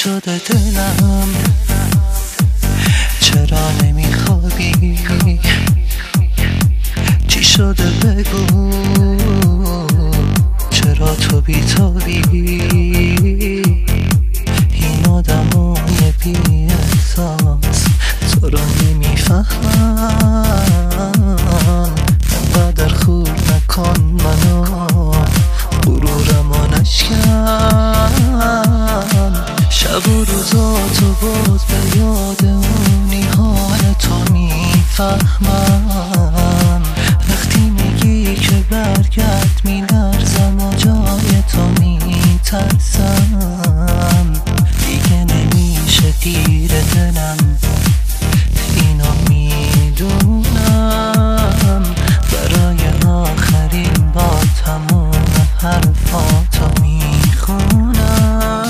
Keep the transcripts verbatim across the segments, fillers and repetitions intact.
شده دلم؟ چرا نمیخوابی؟ چی شده بگو؟ چرا تو بیتابی؟ این آدمای بی احساس تو رو نمیفهمم. انقدر خوب نکن منو، غرورمو نشکن. شب و روزاتو باز به یاد اونی حال تو میفهمم. وقتی میگی که برگرد میلرزم و جای تو میترسم. دیگه نمیشه دیر دلم، اینو میدونم. برای آخرین با تموم حرفاتو میخونم.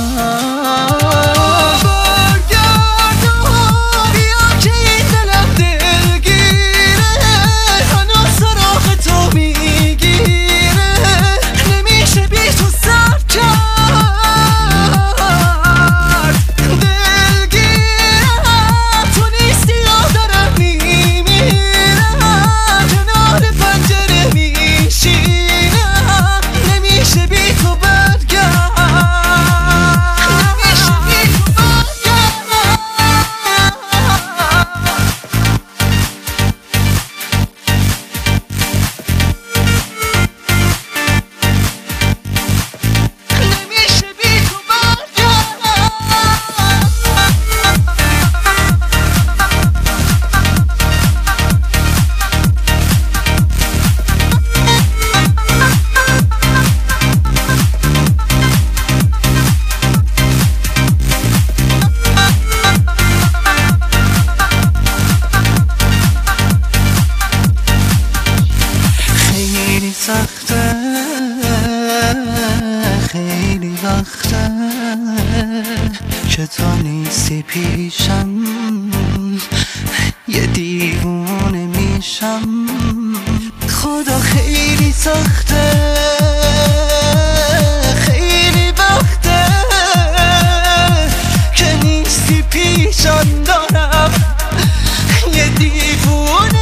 سخته، خیلی وقته که تو نیستی پیشم. یه دیوونه میشم. خدا خیلی سخته، خیلی وقته که نیستی پیشم. دارم یه دیوونه